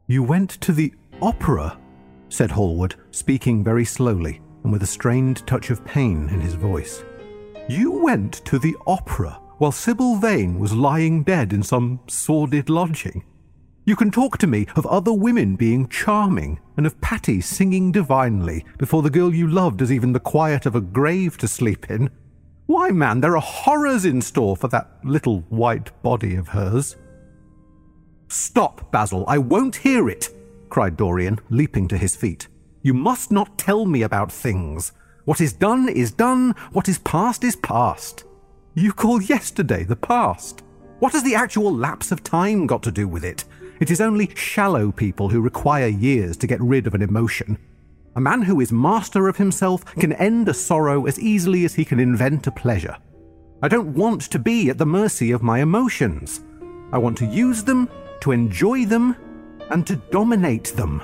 You went to the opera, said Hallward, speaking very slowly and with a strained touch of pain in his voice. You went to the opera while Sybil Vane was lying dead in some sordid lodging. You can talk to me of other women being charming and of Patty singing divinely before the girl you loved has even the quiet of a grave to sleep in. Why, man, there are horrors in store for that little white body of hers. Stop, Basil, I won't hear it, cried Dorian, leaping to his feet. You must not tell me about things. What is done, what is past. You call yesterday the past. What has the actual lapse of time got to do with it? It is only shallow people who require years to get rid of an emotion. A man who is master of himself can end a sorrow as easily as he can invent a pleasure. I don't want to be at the mercy of my emotions. I want to use them, to enjoy them, and to dominate them.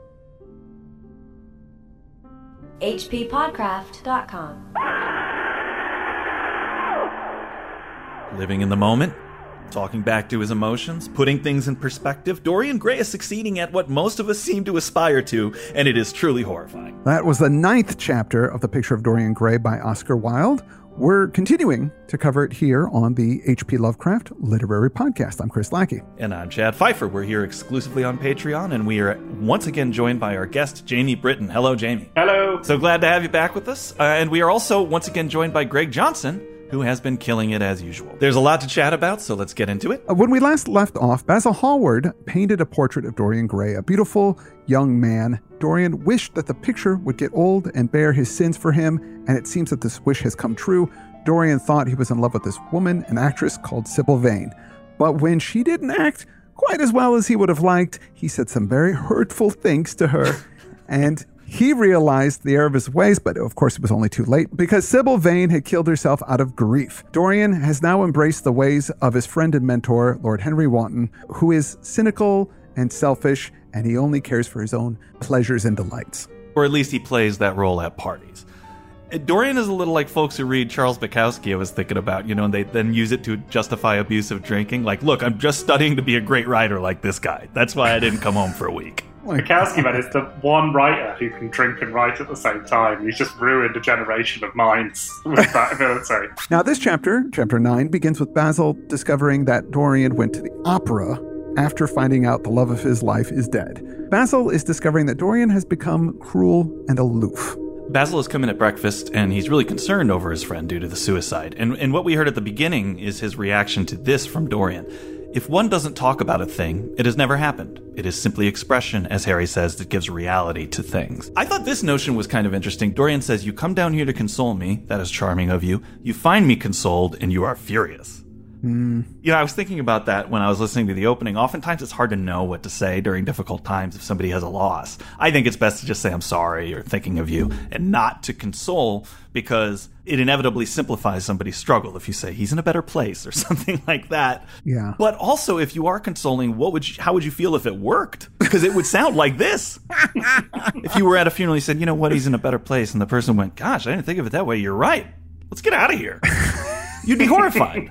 hppodcraft.com. Living in the moment, talking back to his emotions, putting things in perspective, Dorian Gray is succeeding at what most of us seem to aspire to, and it is truly horrifying. That was the 9th chapter of The Picture of Dorian Gray by Oscar Wilde. We're continuing to cover it here on the H.P. Lovecraft Literary Podcast. I'm Chris Lackey. And I'm Chad Pfeiffer. We're here exclusively on Patreon, and we are once again joined by our guest, Jamie Britton. Hello, Jamie. Hello. So glad to have you back with us. And we are also once again joined by Greg Johnson, who has been killing it as usual. There's a lot to chat about, so let's get into it. When we last left off, Basil Hallward painted a portrait of Dorian Gray, a beautiful young man. Dorian wished that the picture would get old and bear his sins for him, and it seems that this wish has come true. Dorian thought he was in love with this woman, an actress called Sybil Vane. But when she didn't act quite as well as he would have liked, he said some very hurtful things to her, and he realized the error of his ways, but of course it was only too late because Sybil Vane had killed herself out of grief. Dorian has now embraced the ways of his friend and mentor, Lord Henry Wotton, who is cynical and selfish, and he only cares for his own pleasures and delights. Or at least he plays that role at parties. Dorian is a little like folks who read Charles Bukowski, I was thinking about, and they then use it to justify abusive drinking. Like, look, I'm just studying to be a great writer like this guy. That's why I didn't come home for a week. Bukowski, man, is the one writer who can drink and write at the same time. He's just ruined a generation of minds with that ability. Now, this chapter 9, begins with Basil discovering that Dorian went to the opera after finding out the love of his life is dead. Basil is discovering that Dorian has become cruel and aloof. Basil has come in at breakfast, and he's really concerned over his friend due to the suicide. And what we heard at the beginning is his reaction to this from Dorian. If one doesn't talk about a thing, it has never happened. It is simply expression, as Harry says, that gives reality to things. I thought this notion was kind of interesting. Dorian says, you come down here to console me. That is charming of you. You find me consoled, and you are furious. I was thinking about that when I was listening to the opening. Oftentimes it's hard to know what to say during difficult times if somebody has a loss. I think it's best to just say I'm sorry or thinking of you and not to console, because it inevitably simplifies somebody's struggle if you say he's in a better place or something like that. Yeah. But also, if you are consoling, how would you feel if it worked? Because it would sound like this. If you were at a funeral, you said, you know what, he's in a better place, and the person went, gosh, I didn't think of it that way. You're right. Let's get out of here. You'd be horrified.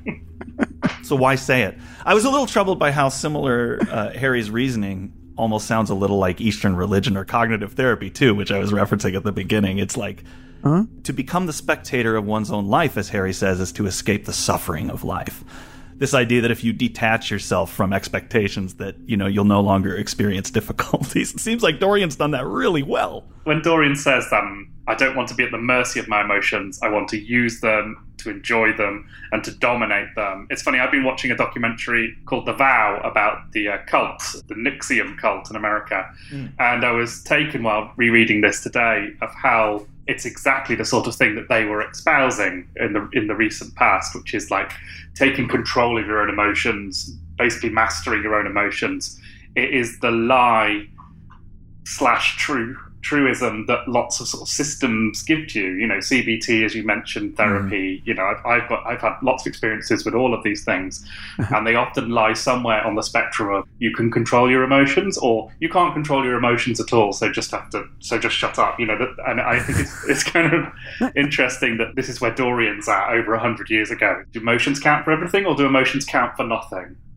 So why say it? I was a little troubled by how similar Harry's reasoning almost sounds a little like Eastern religion or cognitive therapy, too, which I was referencing at the beginning. It's like, to become the spectator of one's own life, as Harry says, is to escape the suffering of life. This idea that if you detach yourself from expectations that, you'll no longer experience difficulties. It seems like Dorian's done that really well. When Dorian says, I don't want to be at the mercy of my emotions, I want to use them, to enjoy them, and to dominate them. It's funny, I've been watching a documentary called The Vow about the cult, the NXIVM cult in America. And I was taken while rereading this today of how it's exactly the sort of thing that they were espousing in the recent past, which is like taking control of your own emotions, basically mastering your own emotions. It is the lie / truism that lots of sort of systems give to you. CBT, as you mentioned, therapy. I've had lots of experiences with all of these things, and they often lie somewhere on the spectrum of you can control your emotions or you can't control your emotions at all. So just shut up. And I think it's kind of interesting that this is where Dorian's at over 100 years ago. Do emotions count for everything, or do emotions count for nothing?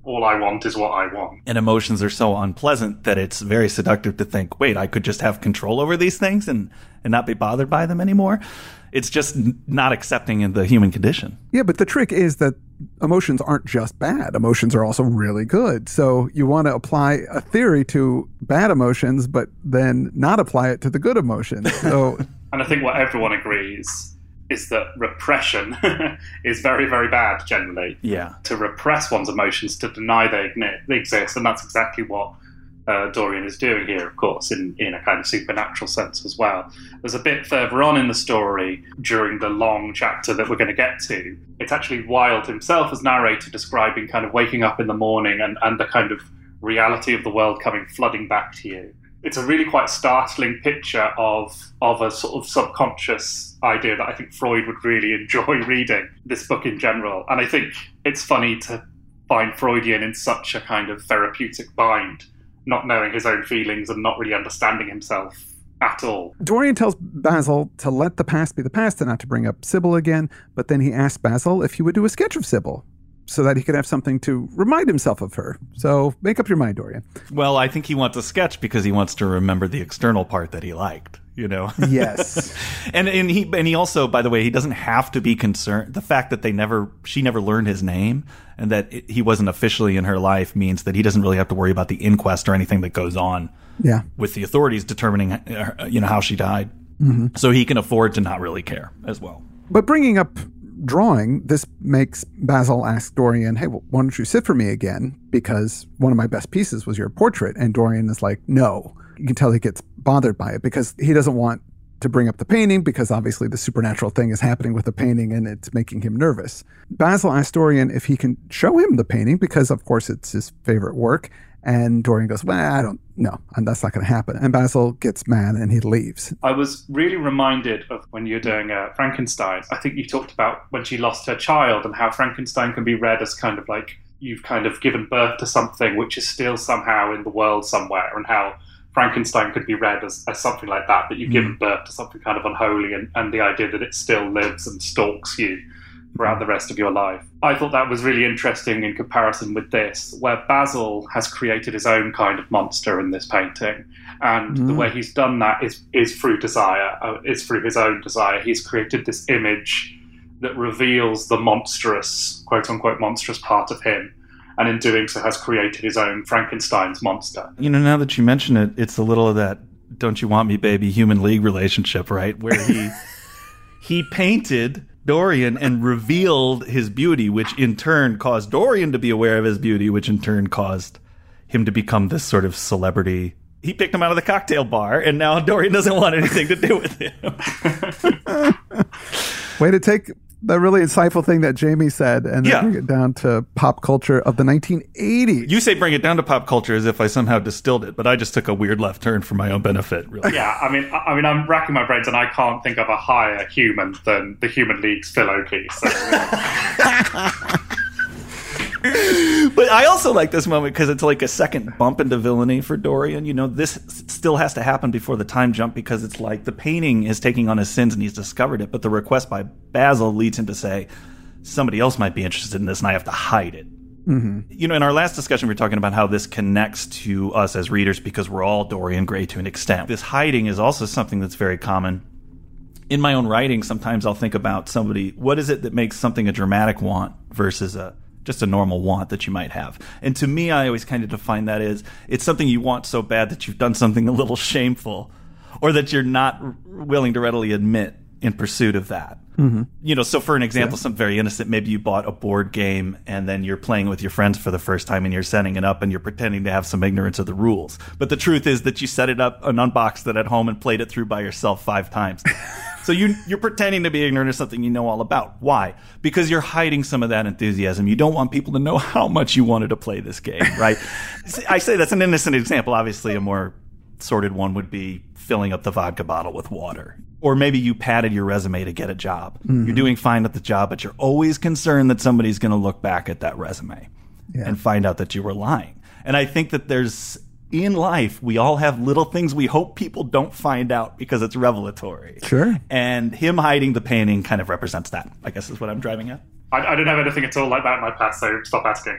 all I want is what I want. And emotions are so unpleasant that it's very seductive to think, wait, I could just have control over these things and not be bothered by them anymore. It's just not accepting in the human condition. Yeah, but the trick is that emotions aren't just bad. Emotions are also really good. So you want to apply a theory to bad emotions, but then not apply it to the good emotions. So, and I think what everyone agrees is that repression is very, very bad generally. Yeah. To repress one's emotions, to deny they exist. And that's exactly what Dorian is doing here, of course, in a kind of supernatural sense as well. There's a bit further on in the story, during the long chapter that we're going to get to, it's actually Wilde himself as narrator describing kind of waking up in the morning and the kind of reality of the world coming flooding back to you. It's a really quite startling picture of a sort of subconscious idea that I think Freud would really enjoy reading, this book in general. And I think it's funny to find Freudian in such a kind of therapeutic bind, not knowing his own feelings and not really understanding himself at all. Dorian tells Basil to let the past be the past and not to bring up Sybil again, but then he asks Basil if he would do a sketch of Sybil so that he could have something to remind himself of her. So make up your mind, Dorian. Well, I think he wants a sketch because he wants to remember the external part that he liked, you know? Yes. and he also, by the way, he doesn't have to be concerned. The fact that she never learned his name and that he wasn't officially in her life means that he doesn't really have to worry about the inquest or anything that goes on with the authorities determining, how she died. Mm-hmm. So he can afford to not really care as well. But bringing up drawing, this makes Basil ask Dorian, hey, well, why don't you sit for me again? Because one of my best pieces was your portrait. And Dorian is like, no. You can tell he gets bothered by it because he doesn't want to bring up the painting because obviously the supernatural thing is happening with the painting and it's making him nervous. Basil asks Dorian if he can show him the painting because, of course, it's his favorite work. And Dorian goes, well, I don't know. And that's not going to happen. And Basil gets mad and he leaves. I was really reminded of when you're doing Frankenstein. I think you talked about when she lost her child and how Frankenstein can be read as kind of like you've kind of given birth to something which is still somehow in the world somewhere, and how Frankenstein could be read as something like that you've given birth to something kind of unholy, and the idea that it still lives and stalks you throughout the rest of your life. I thought that was really interesting in comparison with this, where Basil has created his own kind of monster in this painting. And the way he's done that is through desire, is through his own desire. He's created this image that reveals the monstrous, quote-unquote monstrous part of him. And in doing so has created his own Frankenstein's monster. You know, now that you mention it, it's a little of that "Don't You Want Me, Baby" Human League relationship, right? Where he painted Dorian and revealed his beauty, which in turn caused Dorian to be aware of his beauty, which in turn caused him to become this sort of celebrity. He picked him out of the cocktail bar, and now Dorian doesn't want anything to do with him. Way to take the really insightful thing that Jamie said and then bring it down to pop culture of the 1980s. You say bring it down to pop culture as if I somehow distilled it, but I just took a weird left turn for my own benefit, really. Yeah, I mean, I'm racking my brains and I can't think of a higher human than the Human League's Phil Oakey. So. But I also like this moment because it's like a second bump into villainy for Dorian. You know, this still has to happen before the time jump because it's like the painting is taking on his sins and he's discovered it, but the request by Basil leads him to say, somebody else might be interested in this and I have to hide it. Mm-hmm. You know, in our last discussion, we were talking about how this connects to us as readers because we're all Dorian Gray to an extent. This hiding is also something that's very common. In my own writing, sometimes I'll think about somebody, what is it that makes something a dramatic want versus just a normal want that you might have. And to me, I always kind of define that as it's something you want so bad that you've done something a little shameful or that you're not willing to readily admit in pursuit of that. Mm-hmm. You know, so for an example, something very innocent, maybe you bought a board game and then you're playing with your friends for the first time and you're setting it up and you're pretending to have some ignorance of the rules. But the truth is that you set it up and unboxed it at home and played it through by yourself 5 times. So you're pretending to be ignorant of something you know all about. Why? Because you're hiding some of that enthusiasm. You don't want people to know how much you wanted to play this game, right? I say that's an innocent example. Obviously, a more sordid one would be filling up the vodka bottle with water. Or maybe you padded your resume to get a job. Mm-hmm. You're doing fine at the job, but you're always concerned that somebody's going to look back at that resume and find out that you were lying. And I think that in life, we all have little things we hope people don't find out because it's revelatory. Sure. And him hiding the painting kind of represents that, I guess is what I'm driving at. I don't have anything at all like that in my past, so stop asking.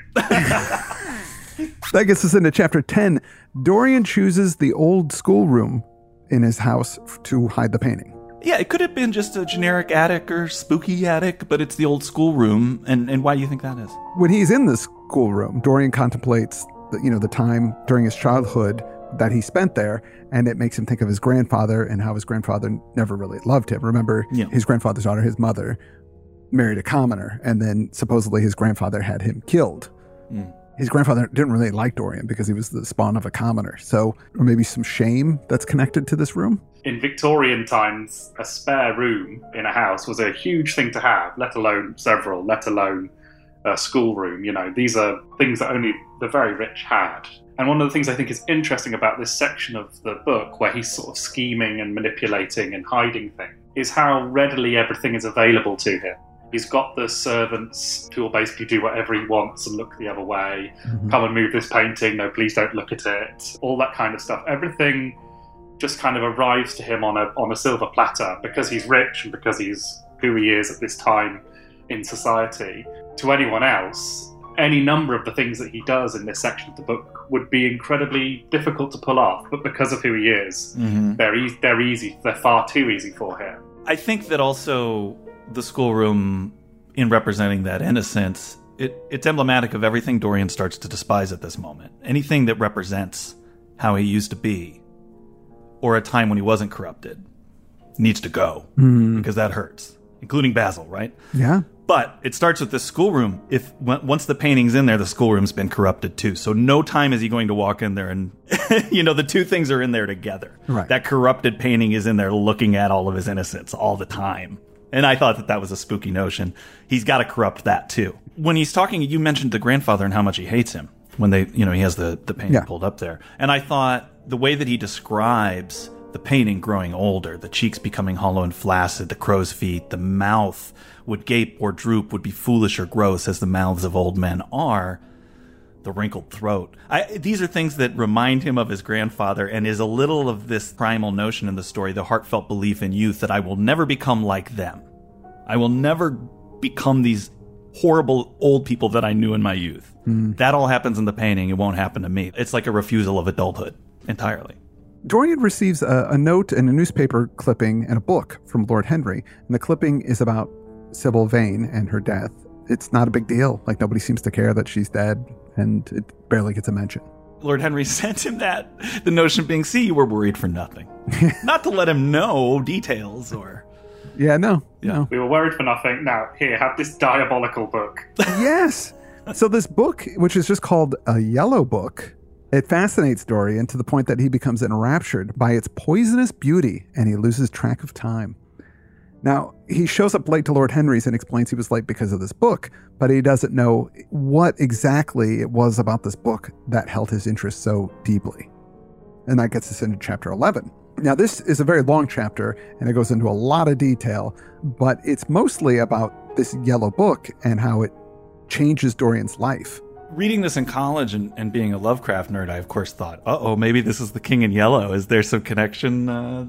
That gets us into chapter 10. Dorian chooses the old schoolroom in his house to hide the painting. Yeah, it could have been just a generic attic or spooky attic, but it's the old schoolroom. And why do you think that is? When he's in the schoolroom, Dorian contemplates the time during his childhood that he spent there, and it makes him think of his grandfather and how his grandfather never really loved him. Remember, his grandfather's daughter, his mother, married a commoner, and then supposedly his grandfather had him killed. His grandfather didn't really like Dorian because he was the spawn of a commoner. So, or maybe some shame that's connected to this room? In Victorian times, a spare room in a house was a huge thing to have, let alone several, let alone a schoolroom. These are things that only the very rich had. And one of the things I think is interesting about this section of the book, where he's sort of scheming and manipulating and hiding things, is how readily everything is available to him. He's got the servants who will basically do whatever he wants and look the other way. Come and move this painting. No, please don't look at it. All that kind of stuff. Everything just kind of arrives to him on a silver platter because he's rich and because he's who he is at this time in society. To anyone else, any number of the things that he does in this section of the book would be incredibly difficult to pull off. But because of who he is, they're easy. They're far too easy for him. I think that also the schoolroom, in representing that innocence, it's emblematic of everything Dorian starts to despise at this moment. Anything that represents how he used to be, or a time when he wasn't corrupted, needs to go, because that hurts, including Basil, right? Yeah. But it starts with this schoolroom. Once the painting's in there, the schoolroom's been corrupted too. So no time is he going to walk in there and, the two things are in there together. Right. That corrupted painting is in there looking at all of his innocence all the time. And I thought that was a spooky notion. He's got to corrupt that too. When he's talking, you mentioned the grandfather and how much he hates him when he has the painting pulled up there. And I thought the way that he describes the painting growing older, the cheeks becoming hollow and flaccid, the crow's feet, the mouth would gape or droop, would be foolish or gross as the mouths of old men are, the wrinkled throat. These are things that remind him of his grandfather and is a little of this primal notion in the story, the heartfelt belief in youth that I will never become like them. I will never become these horrible old people that I knew in my youth. That all happens in the painting. It won't happen to me. It's like a refusal of adulthood entirely. Dorian receives a note and a newspaper clipping and a book from Lord Henry. And the clipping is about Sybil Vane and her death. It's not a big deal. Like, nobody seems to care that she's dead, and it barely gets a mention. Lord Henry sent him that. The notion being, see, you were worried for nothing. Not to let him know details or... Yeah, no. We were worried for nothing. Now, here, have this diabolical book. Yes. So this book, which is just called A Yellow Book, it fascinates Dorian to the point that he becomes enraptured by its poisonous beauty, and he loses track of time. Now, he shows up late to Lord Henry's and explains he was late because of this book, but he doesn't know what exactly it was about this book that held his interest so deeply. And that gets us into chapter 11. Now, this is a very long chapter, and it goes into a lot of detail, but it's mostly about this yellow book and how it changes Dorian's life. Reading this in college and being a Lovecraft nerd, I of course thought, maybe this is the King in Yellow. Is there some connection,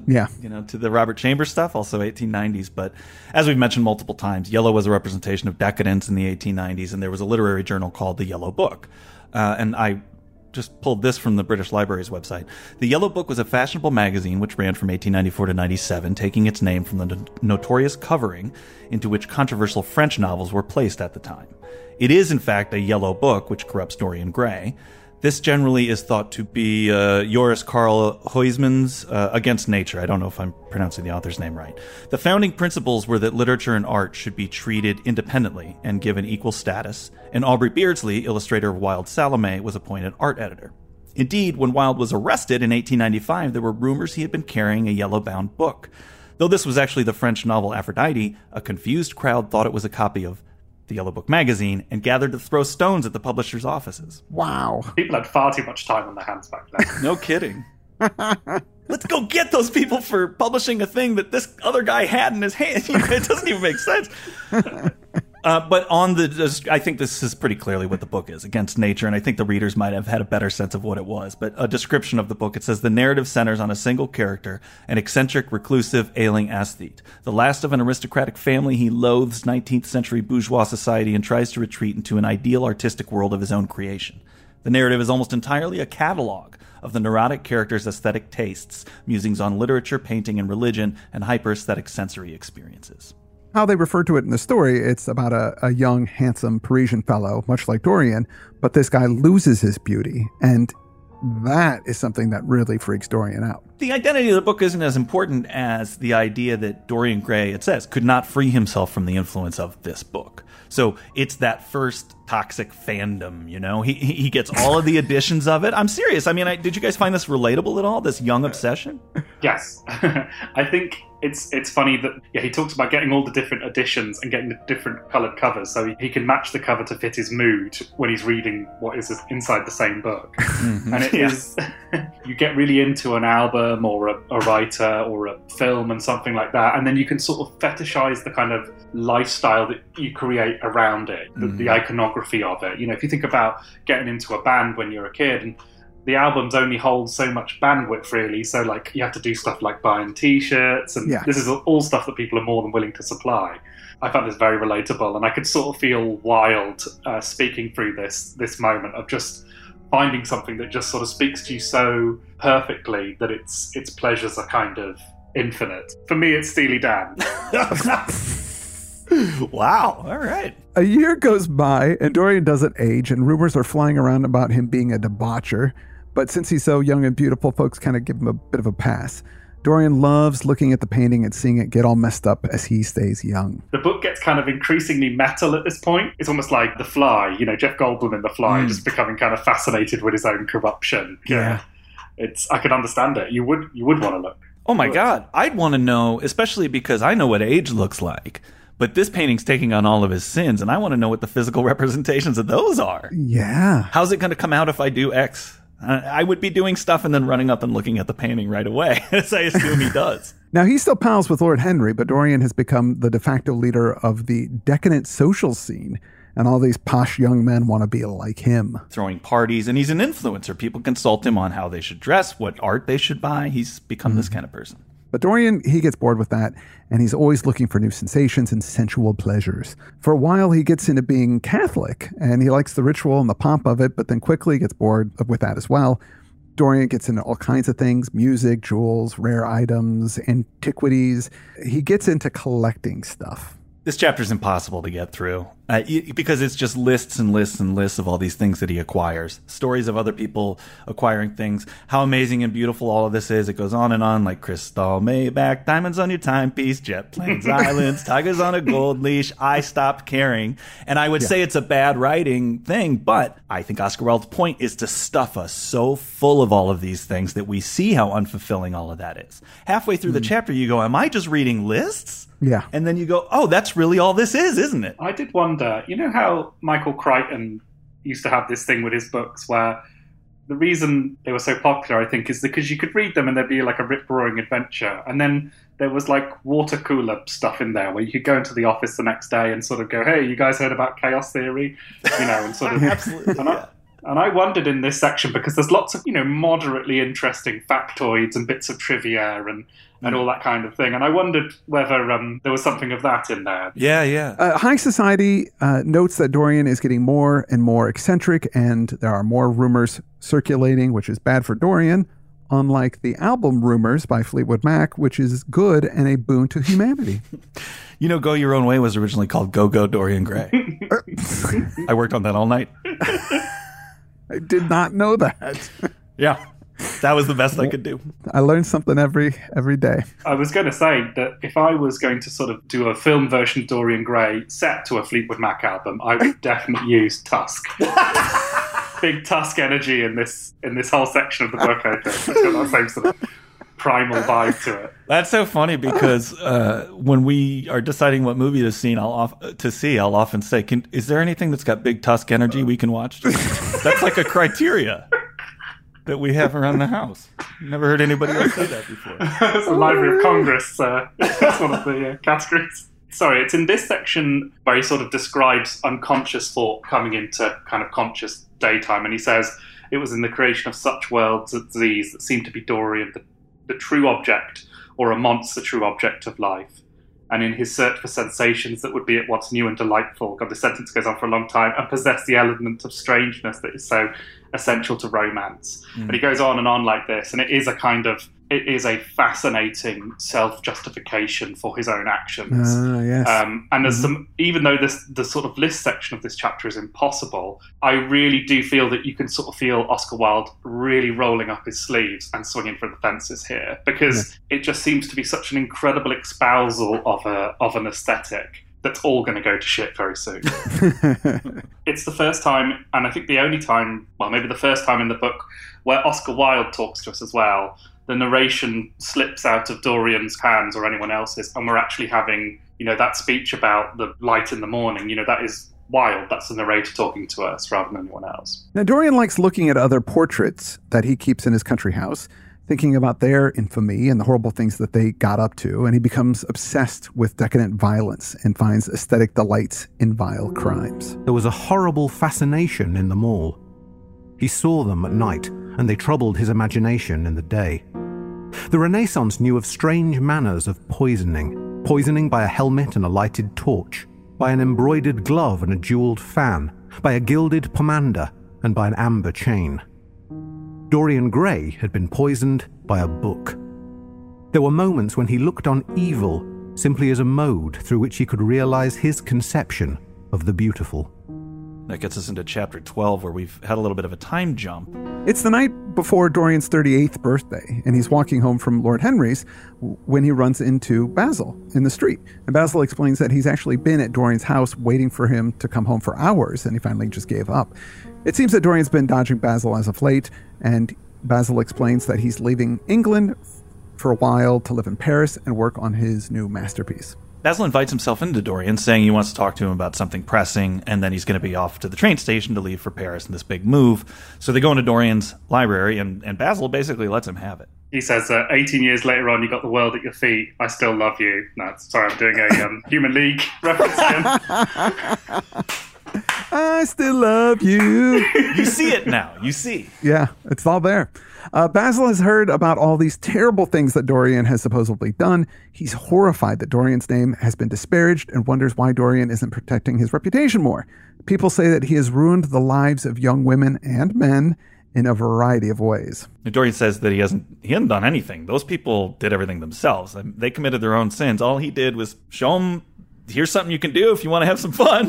to the Robert Chambers stuff, also 1890s? But as we've mentioned multiple times, yellow was a representation of decadence in the 1890s, and there was a literary journal called The Yellow Book. And I just pulled this from the British Library's website. The Yellow Book was a fashionable magazine which ran from 1894 to 97, taking its name from the notorious covering into which controversial French novels were placed at the time. It is, in fact, a yellow book which corrupts Dorian Gray. This generally is thought to be Joris Karl Huysmans' Against Nature. I don't know if I'm pronouncing the author's name right. The founding principles were that literature and art should be treated independently and given equal status, and Aubrey Beardsley, illustrator of Wilde's Salome, was appointed art editor. Indeed, when Wilde was arrested in 1895, there were rumors he had been carrying a yellow-bound book. Though this was actually the French novel Aphrodite, a confused crowd thought it was a copy of the Yellow Book magazine and gathered to throw stones at the publishers' offices. Wow. People had far too much time on their hands back then. No kidding. Let's go get those people for publishing a thing that this other guy had in his hand. It doesn't even make sense. But I think this is pretty clearly what the book is, against nature, and I think the readers might have had a better sense of what it was. But a description of the book, it says, the narrative centers on a single character, an eccentric, reclusive, ailing aesthete. The last of an aristocratic family, he loathes 19th century bourgeois society and tries to retreat into an ideal artistic world of his own creation. The narrative is almost entirely a catalog of the neurotic character's aesthetic tastes, musings on literature, painting, and religion, and hyper-aesthetic sensory experiences. How they refer to it in the story, it's about a young, handsome Parisian fellow, much like Dorian, but this guy loses his beauty, and that is something that really freaks Dorian out. The identity of the book isn't as important as the idea that Dorian Gray, it says, could not free himself from the influence of this book. So it's that first toxic fandom, you know? He gets all of the editions of it. I'm serious. I mean, did you guys find this relatable at all, this young obsession? Yes. I think it's funny that he talks about getting all the different editions and getting the different coloured covers so he can match the cover to fit his mood when he's reading what is inside the same book. Mm-hmm. And it is, you get really into an album or a writer or a film and something like that, and then you can sort of fetishize the kind of lifestyle that you create around it, the iconography of it. You know, if you think about getting into a band when you're a kid, and the albums only hold so much bandwidth, really. So, like, you have to do stuff like buying T-shirts, and this is all stuff that people are more than willing to supply. I found this very relatable, and I could sort of feel wild speaking through this moment of just finding something that just sort of speaks to you so perfectly that its pleasures are kind of infinite. For me, it's Steely Dan. Wow. All right. A year goes by, and Dorian doesn't age, and rumors are flying around about him being a debaucher. But since he's so young and beautiful, folks kind of give him a bit of a pass. Dorian loves looking at the painting and seeing it get all messed up as he stays young. The book gets kind of increasingly metal at this point. It's almost like The Fly, you know, Jeff Goldblum in The Fly, just becoming kind of fascinated with his own corruption. Yeah. I could understand it. You would want to look. Oh my God. I'd want to know, especially because I know what age looks like. But this painting's taking on all of his sins, and I want to know what the physical representations of those are. Yeah. How's it going to come out if I do X? I would be doing stuff and then running up and looking at the painting right away, as I assume he does. Now, he's still pals with Lord Henry, but Dorian has become the de facto leader of the decadent social scene, and all these posh young men want to be like him. Throwing parties, and he's an influencer. People consult him on how they should dress, what art they should buy. He's become this kind of person. But Dorian, he gets bored with that, and he's always looking for new sensations and sensual pleasures. For a while, he gets into being Catholic, and he likes the ritual and the pomp of it, but then quickly gets bored with that as well. Dorian gets into all kinds of things: music, jewels, rare items, antiquities. He gets into collecting stuff. This chapter is impossible to get through because it's just lists and lists and lists of all these things that he acquires. Stories of other people acquiring things. How amazing and beautiful all of this is. It goes on and on, like crystal, Maybach, diamonds on your timepiece, jet planes, islands, tigers on a gold leash. I stopped caring. And I would say it's a bad writing thing, but I think Oscar Wilde's point is to stuff us so full of all of these things that we see how unfulfilling all of that is. Halfway through the chapter, you go, am I just reading lists? Yeah. And then you go, oh, that's really all this is, isn't it? I did wonder, you know how Michael Crichton used to have this thing with his books where the reason they were so popular, I think, is because you could read them and there'd be like a rip-roaring adventure. And then there was like water cooler stuff in there where you could go into the office the next day and sort of go, hey, you guys heard about chaos theory? You know, and sort of... Absolutely, And I wondered in this section, because there's lots of, you know, moderately interesting factoids and bits of trivia and all that kind of thing. And I wondered whether there was something of that in there. Yeah. High Society notes that Dorian is getting more and more eccentric, and there are more rumors circulating, which is bad for Dorian, unlike the album Rumors by Fleetwood Mac, which is good and a boon to humanity. You know, Go Your Own Way was originally called Go Go Dorian Gray. I worked on that all night. I did not know that. Yeah, that was the best I could do. I learned something every day. I was going to say that if I was going to sort of do a film version of Dorian Gray set to a Fleetwood Mac album, I would definitely use Tusk. Big Tusk energy in this whole section of the book, I think. It's got that same sort of primal vibe to it. That's so funny because when we are deciding what movie to see, I'll often say, is there anything that's got big Tusk energy we can watch? That's like a criteria that we have around the house. Never heard anybody else say that before. It's the Library of Congress. That's one of the categories. Sorry, it's in this section where he sort of describes unconscious thought coming into kind of conscious daytime, and he says, it was in the creation of such worlds as these that seemed to be Dorian the true object, or amongst the true object of life. And in his search for sensations that would be at once new and delightful, God, the sentence goes on for a long time, and possess the element of strangeness that is so essential to romance. But he goes on and on like this, and it is a fascinating self-justification for his own actions. Yes. And there's some, even though the sort of list section of this chapter is impossible, I really do feel that you can sort of feel Oscar Wilde really rolling up his sleeves and swinging for the fences here, because it just seems to be such an incredible espousal of an aesthetic that's all going to go to shit very soon. It's the first time, and I think the only time, well, maybe the first time in the book, where Oscar Wilde talks to us as well. The narration slips out of Dorian's hands or anyone else's, and we're actually having, that speech about the light in the morning, that is Wilde. That's the narrator talking to us rather than anyone else. Now, Dorian likes looking at other portraits that he keeps in his country house, thinking about their infamy and the horrible things that they got up to, and he becomes obsessed with decadent violence and finds aesthetic delights in vile crimes. There was a horrible fascination in them all. He saw them at night, and they troubled his imagination in the day. The Renaissance knew of strange manners of poisoning by a helmet and a lighted torch, by an embroidered glove and a jeweled fan, by a gilded pomander, and by an amber chain. Dorian Gray had been poisoned by a book. There were moments when he looked on evil simply as a mode through which he could realize his conception of the beautiful. That gets us into chapter 12, where we've had a little bit of a time jump. It's the night before Dorian's 38th birthday, and he's walking home from Lord Henry's when he runs into Basil in the street. And Basil explains that he's actually been at Dorian's house waiting for him to come home for hours, and he finally just gave up. It seems that Dorian's been dodging Basil as of late, and Basil explains that he's leaving England for a while to live in Paris and work on his new masterpiece. Basil invites himself into Dorian, saying he wants to talk to him about something pressing, and then he's going to be off to the train station to leave for Paris in this big move. So they go into Dorian's library, and Basil basically lets him have it. He says, 18 years later on, you got the world at your feet. I still love you. No, sorry, I'm doing a Human League reference again. I still love you. You see it now. You see. Yeah, it's all there. Basil has heard about all these terrible things that Dorian has supposedly done. He's horrified that Dorian's name has been disparaged and wonders why Dorian isn't protecting his reputation more. People say that he has ruined the lives of young women and men in a variety of ways. Dorian says that he hasn't done anything. Those people did everything themselves. They committed their own sins. All he did was show them, here's something you can do if you want to have some fun.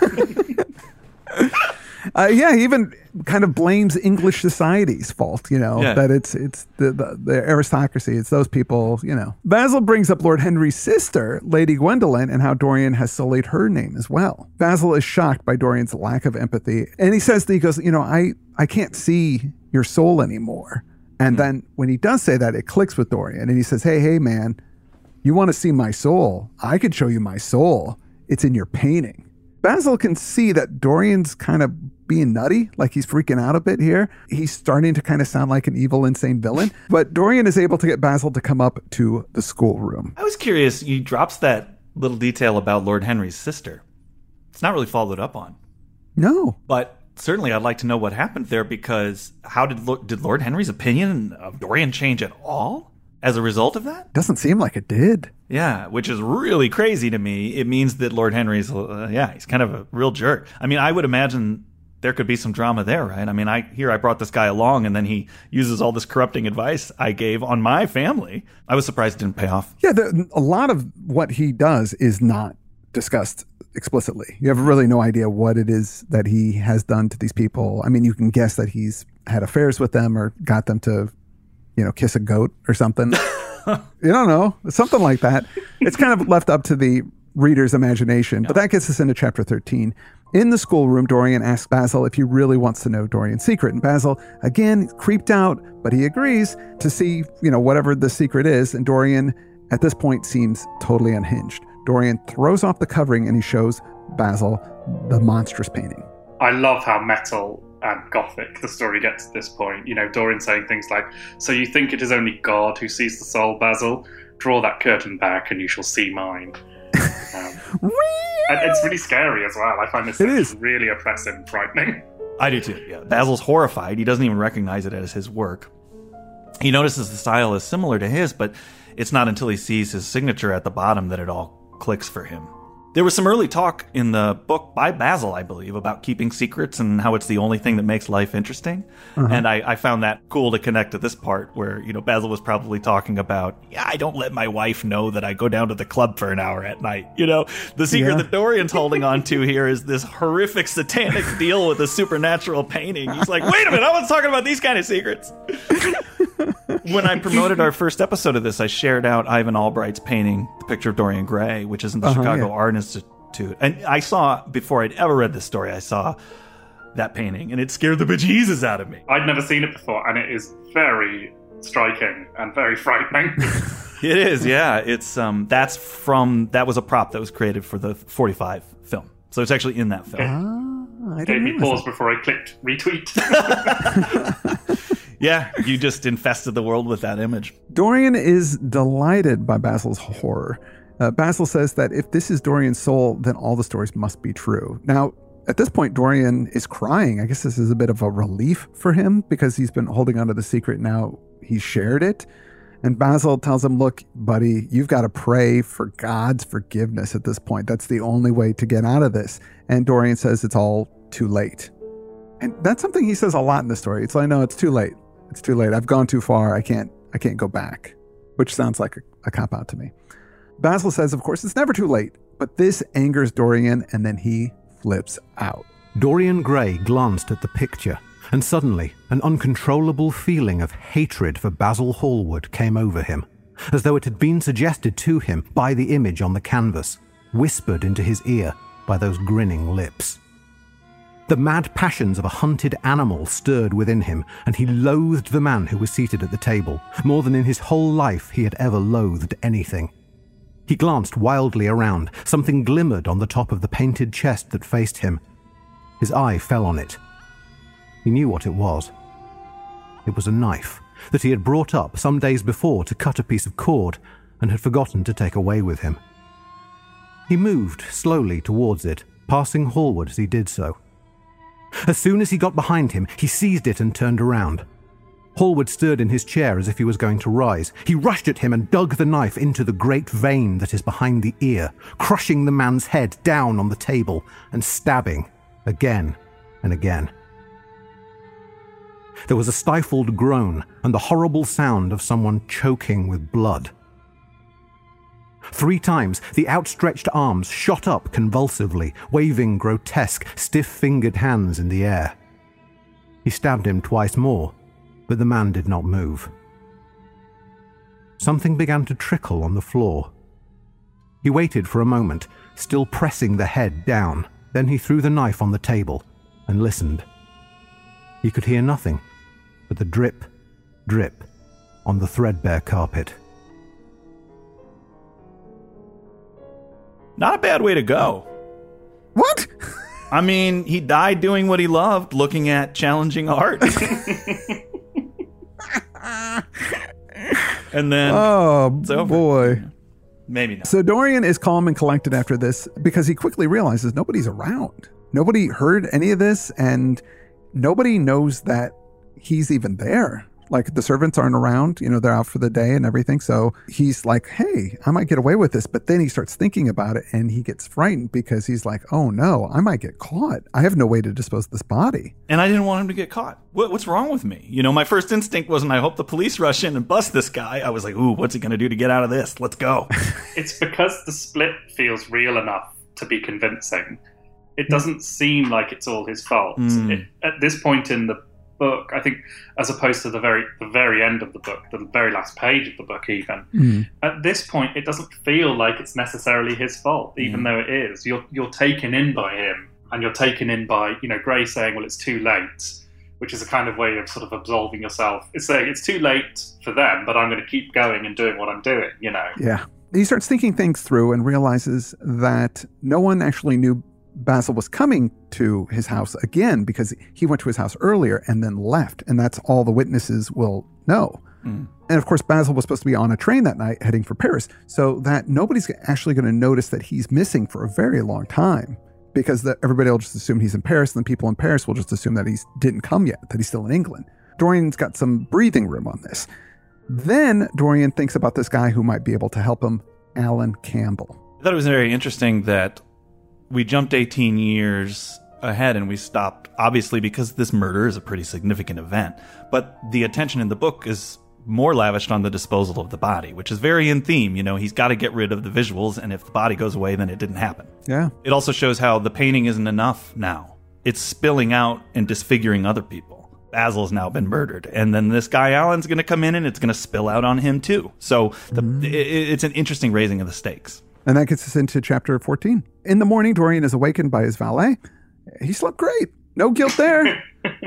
He even kind of blames English society's fault, that it's the aristocracy, it's those people, Basil brings up Lord Henry's sister, Lady Gwendolen, and how Dorian has sullied her name as well. Basil is shocked by Dorian's lack of empathy, and he says that he goes, I can't see your soul anymore. And then when he does say that, it clicks with Dorian, and he says, hey, man, you want to see my soul? I could show you my soul. It's in your painting. Basil can see that Dorian's kind of being nutty, like he's freaking out a bit here. He's starting to kind of sound like an evil, insane villain. But Dorian is able to get Basil to come up to the schoolroom. I was curious, he drops that little detail about Lord Henry's sister. It's not really followed up on. No. But certainly I'd like to know what happened there, because how did Lord Henry's opinion of Dorian change at all as a result of that? Doesn't seem like it did. Yeah, which is really crazy to me. It means that Lord Henry's, he's kind of a real jerk. I mean, I would imagine there could be some drama there, right? I mean, I brought this guy along, and then he uses all this corrupting advice I gave on my family. I was surprised it didn't pay off. Yeah, a lot of what he does is not discussed explicitly. You have really no idea what it is that he has done to these people. I mean, you can guess that he's had affairs with them or got them to, kiss a goat or something. You don't know. Something like that. It's kind of left up to the reader's imagination. But that gets us into chapter 13. In the schoolroom, Dorian asks Basil if he really wants to know Dorian's secret. And Basil, again, creeped out, but he agrees to see, whatever the secret is. And Dorian, at this point, seems totally unhinged. Dorian throws off the covering and he shows Basil the monstrous painting. I love how metal and gothic the story gets at this point. Dorian saying things like, so you think it is only God who sees the soul, Basil? Draw that curtain back and you shall see mine. And it's really scary as well. I find this really oppressive and frightening. I do too, yeah. Basil's horrified. He doesn't even recognize it as his work. He notices the style is similar to his, but it's not until he sees his signature at the bottom that it all clicks for him. There was some early talk in the book by Basil, I believe, about keeping secrets and how it's the only thing that makes life interesting. And I found that cool to connect to this part where, Basil was probably talking about, I don't let my wife know that I go down to the club for an hour at night. The secret that Dorian's holding on to here is this horrific satanic deal with a supernatural painting. He's like, wait a minute, I was talking about these kind of secrets. When I promoted our first episode of this, I shared out Ivan Albright's painting, The Picture of Dorian Gray, which is in the Chicago Art Institute. And I saw, before I'd ever read this story, I saw that painting, and it scared the bejesus out of me. I'd never seen it before, and it is very striking and very frightening. It is, yeah. It's that was a prop that was created for the 45 film. So it's actually in that film. I gave me pause before I clicked retweet. Yeah, you just infested the world with that image. Dorian is delighted by Basil's horror. Basil says that if this is Dorian's soul, then all the stories must be true. Now, at this point, Dorian is crying. I guess this is a bit of a relief for him because he's been holding onto the secret. Now he's shared it. And Basil tells him, look, buddy, you've got to pray for God's forgiveness at this point. That's the only way to get out of this. And Dorian says it's all too late. And that's something he says a lot in the story. It's like, no, it's too late. It's too late. I've gone too far. I can't go back, which sounds like a cop-out to me. Basil says, of course, it's never too late, but this angers Dorian, and then he flips out. Dorian Gray glanced at the picture, and suddenly an uncontrollable feeling of hatred for Basil Hallward came over him, as though it had been suggested to him by the image on the canvas, whispered into his ear by those grinning lips. The mad passions of a hunted animal stirred within him, and he loathed the man who was seated at the table, more than in his whole life he had ever loathed anything. He glanced wildly around. Something glimmered on the top of the painted chest that faced him. His eye fell on it. He knew what it was. It was a knife that he had brought up some days before to cut a piece of cord and had forgotten to take away with him. He moved slowly towards it, passing Hallward as he did so. As soon as he got behind him, he seized it and turned around. Hallward stirred in his chair as if he was going to rise. He rushed at him and dug the knife into the great vein that is behind the ear, crushing the man's head down on the table and stabbing again and again. There was a stifled groan and the horrible sound of someone choking with blood. 3 times, the outstretched arms shot up convulsively, waving grotesque, stiff-fingered hands in the air. He stabbed him twice more, but the man did not move. Something began to trickle on the floor. He waited for a moment, still pressing the head down. Then he threw the knife on the table and listened. He could hear nothing but the drip, drip on the threadbare carpet. Not a bad way to go. What? I mean, he died doing what he loved, looking at challenging art. And then... Oh, boy. Maybe not. So Dorian is calm and collected after this because he quickly realizes nobody's around. Nobody heard any of this, and nobody knows that he's even there. Like, the servants aren't around, they're out for the day and everything. So he's like, hey, I might get away with this. But then he starts thinking about it and he gets frightened because he's like, oh no, I might get caught. I have no way to dispose of this body. And I didn't want him to get caught. What's wrong with me? My first instinct wasn't, I hope the police rush in and bust this guy. I was like, ooh, what's he going to do to get out of this? Let's go. It's because the split feels real enough to be convincing. It doesn't seem like it's all his fault. At this point in the book, I think, as opposed to the very end of the book, the very last page of the book even, at this point it doesn't feel like it's necessarily his fault, even though it is. You're taken in by him, and you're taken in by Gray saying, well, it's too late, which is a kind of way of sort of absolving yourself. It's saying it's too late for them, but I'm going to keep going and doing what I'm doing, Yeah. He starts thinking things through and realizes that no one actually knew Basil was coming to his house again because he went to his house earlier and then left, and that's all the witnesses will know. And of course, Basil was supposed to be on a train that night heading for Paris, so that nobody's actually going to notice that he's missing for a very long time, because everybody will just assume he's in Paris, and the people in Paris will just assume that he didn't come yet, that he's still in England. Dorian's got some breathing room on this. Then Dorian thinks about this guy who might be able to help him, Alan Campbell. I thought it was very interesting that we jumped 18 years ahead and we stopped, obviously, because this murder is a pretty significant event. But the attention in the book is more lavished on the disposal of the body, which is very in theme. You know, he's got to get rid of the visuals, and if the body goes away, then it didn't happen. Yeah. It also shows how the painting isn't enough now. It's spilling out and disfiguring other people. Basil's now been murdered, and then this guy Alan's going to come in and it's going to spill out on him too. So it's an interesting raising of the stakes. And that gets us into chapter 14. In the morning, Dorian is awakened by his valet. He slept great. No guilt there.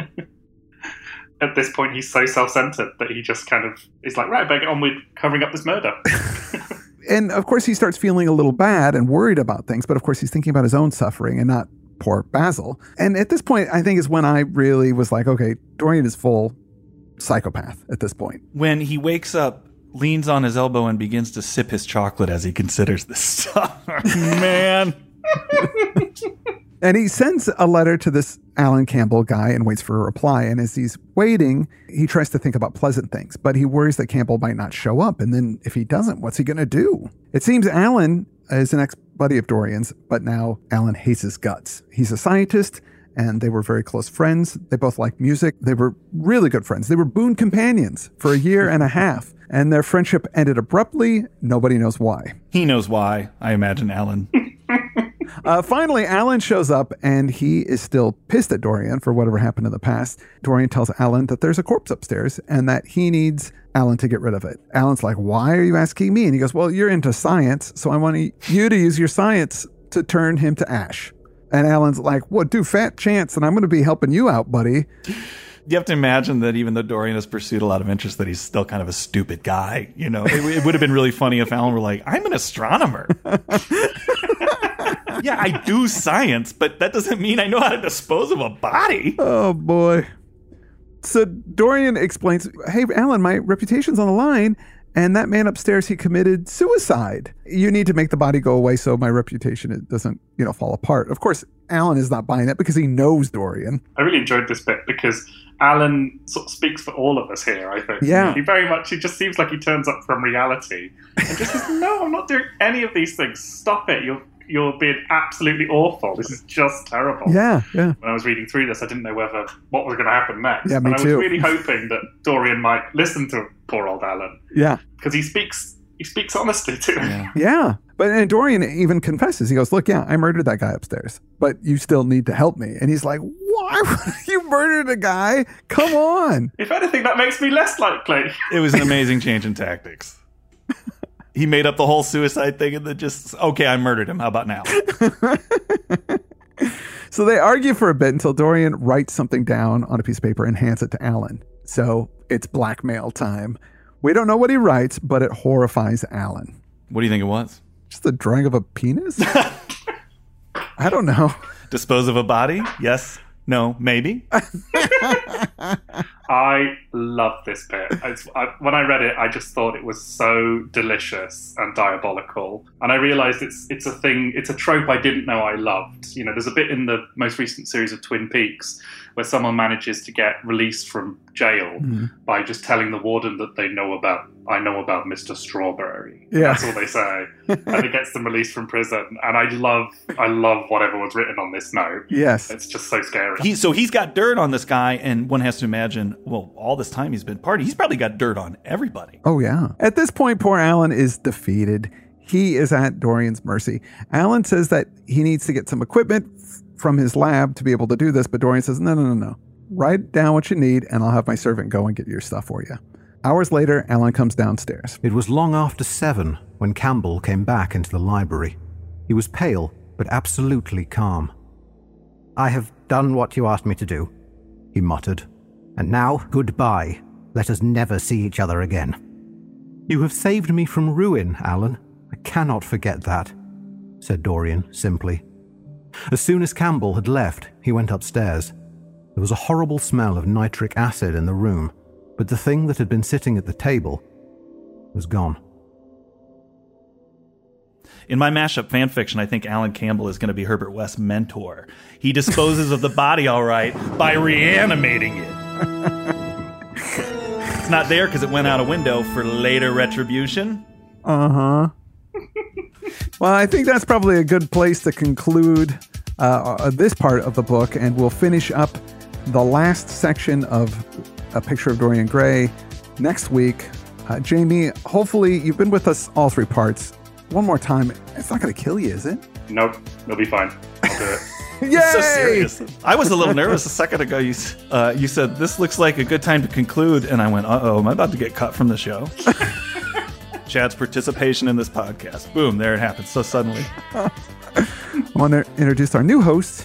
At this point, he's so self-centered that he just kind of is like, right, better get on with covering up this murder. And of course, he starts feeling a little bad and worried about things. But of course, he's thinking about his own suffering and not poor Basil. And at this point, I think is when I really was like, okay, Dorian is full psychopath at this point. When he wakes up, leans on his elbow and begins to sip his chocolate as he considers this stuff. Man. And he sends a letter to this Alan Campbell guy and waits for a reply. And as he's waiting, he tries to think about pleasant things, but he worries that Campbell might not show up. And then if he doesn't, what's he going to do? It seems Alan is an ex-buddy of Dorian's, but now Alan hates his guts. He's a scientist, and they were very close friends. They both liked music. They were really good friends. They were boon companions for a year and a half, and their friendship ended abruptly. Nobody knows why. He knows why, I imagine, Alan. Finally, Alan shows up, and he is still pissed at Dorian for whatever happened in the past. Dorian tells Alan that there's a corpse upstairs and that he needs Alan to get rid of it. Alan's like, why are you asking me? And he goes, well, you're into science, so I want you to use your science to turn him to ash. And Alan's like, well, dude, fat chance, and I'm going to be helping you out, buddy. You have to imagine that even though Dorian has pursued a lot of interest, that he's still kind of a stupid guy. You know, it would have been really funny if Alan were like, I'm an astronomer. Yeah, I do science, but that doesn't mean I know how to dispose of a body. Oh, boy. So Dorian explains, hey, Alan, my reputation's on the line, and that man upstairs, he committed suicide. You need to make the body go away so my reputation doesn't, fall apart. Of course, Alan is not buying that because he knows Dorian. I really enjoyed this bit because Alan sort of speaks for all of us here, I think. Yeah. He just seems like he turns up from reality and just says, no, I'm not doing any of these things. Stop it. You're being absolutely awful. This is just terrible. Yeah. When I was reading through this, I didn't know what was going to happen next. Yeah, me and I too. was really hoping that Dorian might listen to poor old Alan. Yeah. Because he speaks honestly to him. Yeah. And Dorian even confesses. He goes, look, yeah, I murdered that guy upstairs, but you still need to help me. And he's like, why would you murdered a guy? Come on. If anything, that makes me less likely. It was an amazing change in tactics. He made up the whole suicide thing and then just, okay, I murdered him. How about now? So they argue for a bit until Dorian writes something down on a piece of paper and hands it to Alan. So it's blackmail time. We don't know what he writes, but it horrifies Alan. What do you think it was? Just the drawing of a penis? I don't know. Dispose of a body? Yes. No. Maybe. I love this bit. When I read it, I just thought it was so delicious and diabolical. And I realized it's a thing, it's a trope I didn't know I loved. There's a bit in the most recent series of Twin Peaks where someone manages to get released from jail by just telling the warden that I know about Mr. Strawberry. Yeah. That's all they say. And it gets them released from prison. And I love whatever was written on this note. Yes. It's just so scary. He's got dirt on this guy, and one has to imagine, well, all this time he's been partying, he's probably got dirt on everybody. Oh, yeah. At this point, poor Alan is defeated. He is at Dorian's mercy. Alan says that he needs to get some equipment from his lab to be able to do this, but Dorian says, no. Write down what you need, and I'll have my servant go and get your stuff for you. Hours later, Alan comes downstairs. It was long after 7 when Campbell came back into the library. He was pale, but absolutely calm. I have done what you asked me to do, he muttered. And now, goodbye. Let us never see each other again. You have saved me from ruin, Alan. I cannot forget that, said Dorian simply. As soon as Campbell had left, he went upstairs. There was a horrible smell of nitric acid in the room, but the thing that had been sitting at the table was gone. In my mashup fanfiction, I think Alan Campbell is going to be Herbert West's mentor. He disposes of the body all right by reanimating it. It's not there because it went out a window for later retribution. Uh-huh. Well, I think that's probably a good place to conclude this part of the book, and we'll finish up the last section of A Picture of Dorian Gray next week. Jamie, hopefully you've been with us all three parts. One more time. It's not going to kill you, is it? Nope, it'll be fine. I'll do it. Yay! So serious. I was a little nervous a second ago. You said, this looks like a good time to conclude, and I went, uh-oh, am I about to get cut from the show? Chad's participation in this podcast. Boom, there it happens so suddenly. I want to introduce our new host,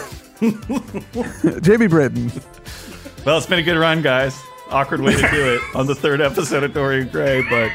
Jamie Britton. Well, it's been a good run, guys. Awkward way to do it on the third episode of Dorian Gray, but...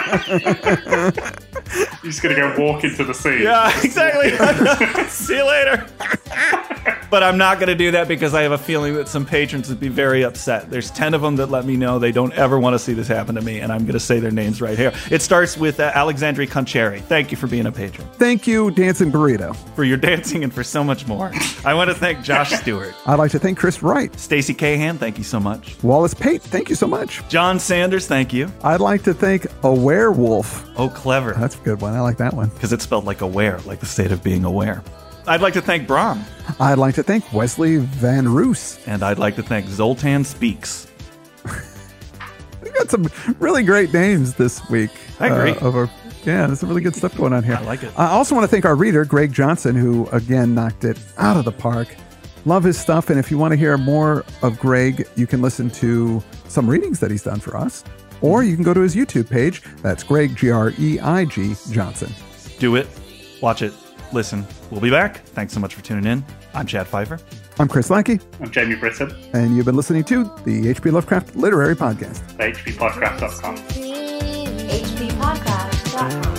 You're just going to go walk into the sea. Yeah, exactly. See you later. But I'm not going to do that because I have a feeling that some patrons would be very upset. There's 10 of them that let me know they don't ever want to see this happen to me, and I'm going to say their names right here. It starts with Alexandri Concheri. Thank you for being a patron. Thank you, Dancing Burrito. For your dancing and for so much more. I want to thank Josh Stewart. I'd like to thank Chris Wright. Stacey Cahan, thank you so much. Wallace Pate, thank you so much. John Sanders, thank you. I'd like to thank A Werewolf. Oh, clever. That's a good one. I like that one. Because it's spelled like aware, like the state of being aware. I'd like to thank Brom. I'd like to thank Wesley Van Roos. And I'd like to thank Zoltan Speaks. We got some really great names this week. I agree. Yeah, there's some really good stuff going on here. I like it. I also want to thank our reader, Greg Johnson, who, again, knocked it out of the park. Love his stuff, and if you want to hear more of Greg, you can listen to some readings that he's done for us, or you can go to his YouTube page. That's Greg, Greig Johnson. Do it. Watch it. Listen. We'll be back. Thanks so much for tuning in. I'm Chad Pfeiffer. I'm Chris Lackey. I'm Jamie Britton. And you've been listening to the H.P. Lovecraft Literary Podcast. hppodcraft.com. hppodcraft.com.